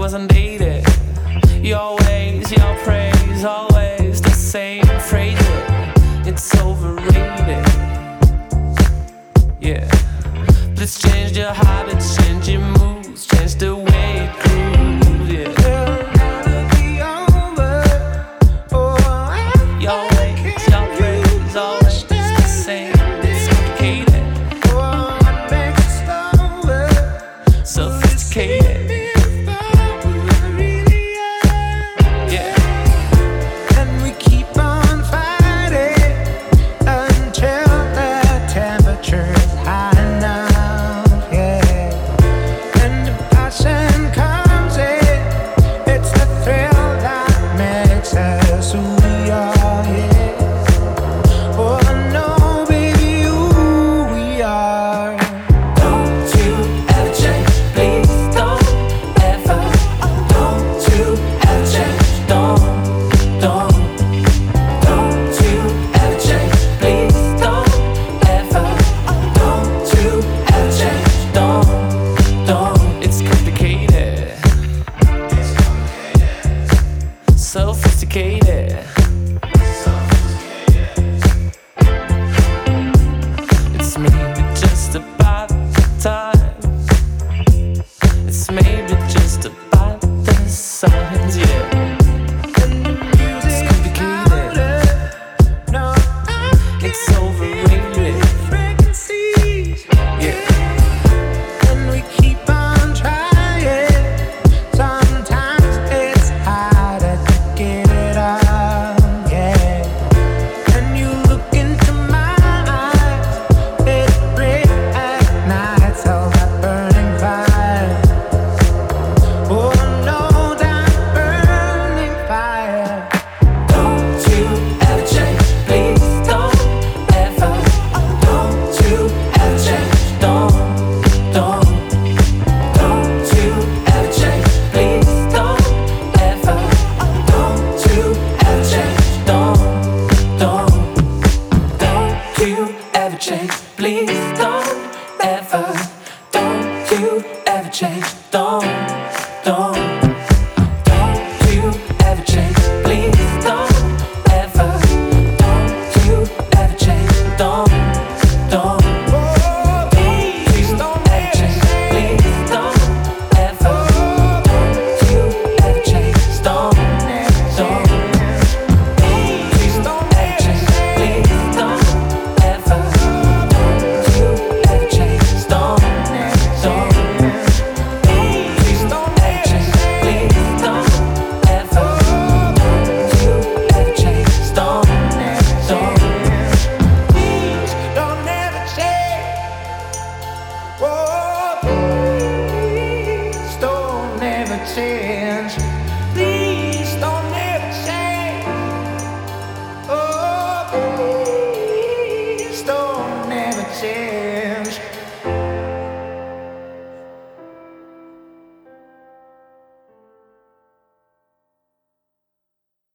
wasn't dated. Your ways, your praise, always the same phrase. It's overrated. Yeah. Let's change your habits, change your moves, change the way it grooves. Yeah. Your ways, your praise, always the same. It's complicated. Sophisticated. Sophisticated. It's maybe just about the time. It's maybe just about the signs, yeah. It's complicated. It's overrated. Yeah. Change, please don't ever, don't you ever change, don't you ever change, please don't ever, don't you ever change, don't please don't ever change, please don't ever, don't you ever change, don't please don't ever change, please don't ever. Change. Please don't ever change. Oh, please don't ever change.